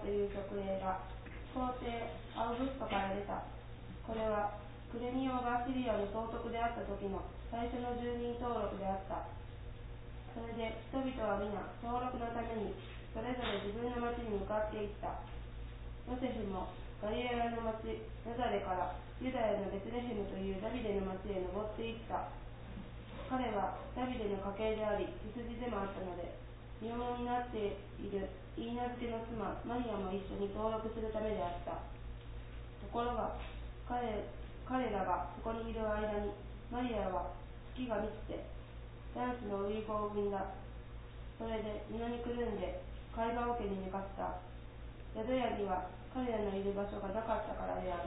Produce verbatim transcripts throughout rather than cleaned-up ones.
という曲名が皇帝アウグストから出た。これはクレミオがシリアの総督であった時の最初の住民登録であった。それで人々は皆登録のためにそれぞれ自分の町に向かっていった。ヨセフもガリラヤの町ナザレからユダヤのベツレヘムというダビデの町へ登っていった。彼はダビデの家系であり血筋でもあったので、身重になっているイーナ付けの妻マリアも一緒に登録するためであった。ところが 彼, 彼らがそこにいる間にマリアは月が満ちて男子のウイ子を産んだ。それで皆にくるんで貝羽桶に寝かせた。宿屋には彼らのいる場所がなかったからである。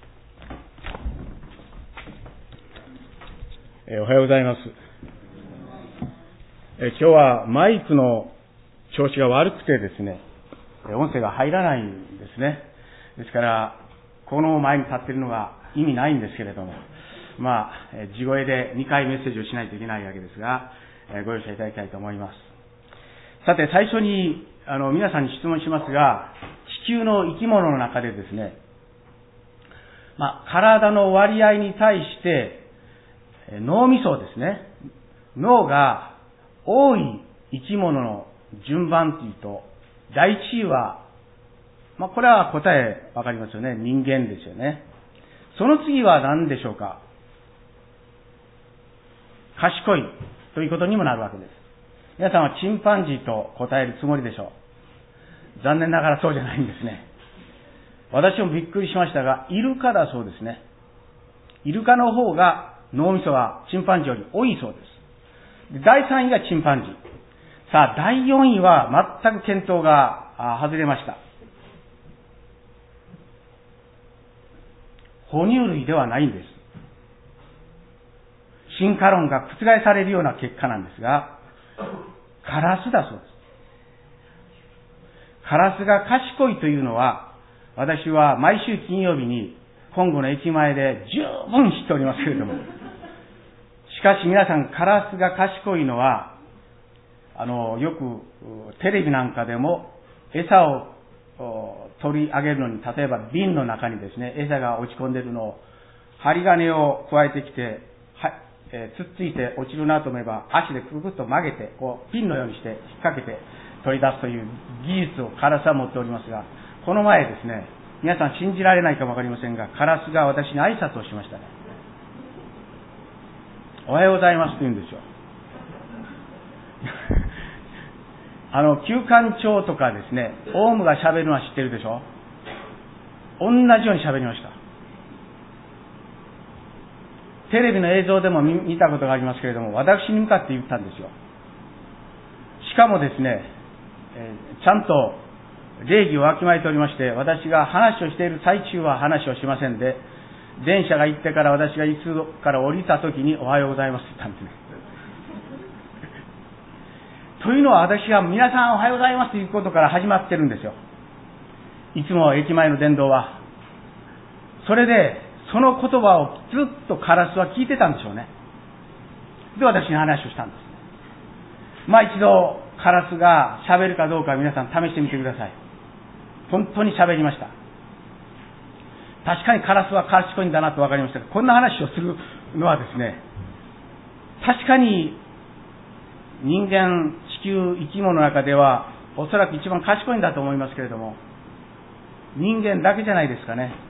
えー、おはようございます。えー、今日はマイクの調子が悪くてですね、音声が入らないんですね。ですからこの前に立っているのが意味ないんですけれども、まあ、えー、地声でにかいメッセージをしないといけないわけですが、えー、ご容赦いただきたいと思います。さて、最初にあの皆さんに質問しますが、地球の生き物の中でですね、まあ、体の割合に対して脳みそですね、脳が多い生き物の順番というと、第一位は、まあ、これは答えわかりますよね。人間ですよね。その次は何でしょうか。賢いということにもなるわけです。皆さんはチンパンジーと答えるつもりでしょう。残念ながらそうじゃないんですね。私もびっくりしましたが、イルカだそうですね。イルカの方が脳みそはチンパンジーより多いそうです。だいさんいがチンパンジー。さあ、だいよんいは全く見当が外れました。哺乳類ではないんです。進化論が覆されるような結果なんですが、カラスだそうです。カラスが賢いというのは、私は毎週金曜日に本郷の駅前で十分知っておりますけれども、しかし皆さん、カラスが賢いのは、あの、よくテレビなんかでも餌を取り上げるのに、例えば瓶の中にですね、餌が落ち込んでいるのを、針金を加えてきて、はえー、つっついて落ちるなと思えば、足でくぐっと曲げて、こうピンのようにして引っ掛けて取り出すという技術をカラスは持っておりますが、この前ですね、皆さん信じられないかもわかりませんが、カラスが私に挨拶をしましたね。おはようございますと言うんですよ。あの、旧館長とかですね、オウムが喋るのは知ってるでしょ。同じように喋りました。テレビの映像でも 見, 見たことがありますけれども、私に向かって言ったんですよ。しかもですね、えー、ちゃんと礼儀をわきまえておりまして、私が話をしている最中は話をしませんで、電車が行ってから私が椅子から降りた時におはようございますって言ったんですね。というのは、私が皆さんおはようございますということから始まってるんですよ。いつも駅前の伝道は。それでその言葉をずっとカラスは聞いてたんでしょうね。で、私に話をしたんです。まあ一度カラスが喋るかどうか皆さん試してみてください。本当に喋りました。確かにカラスは賢いんだなと分かりましたが、こんな話をするのはですね、確かに人間、地球、生き物の中ではおそらく一番賢いんだと思いますけれども、人間だけじゃないですかね。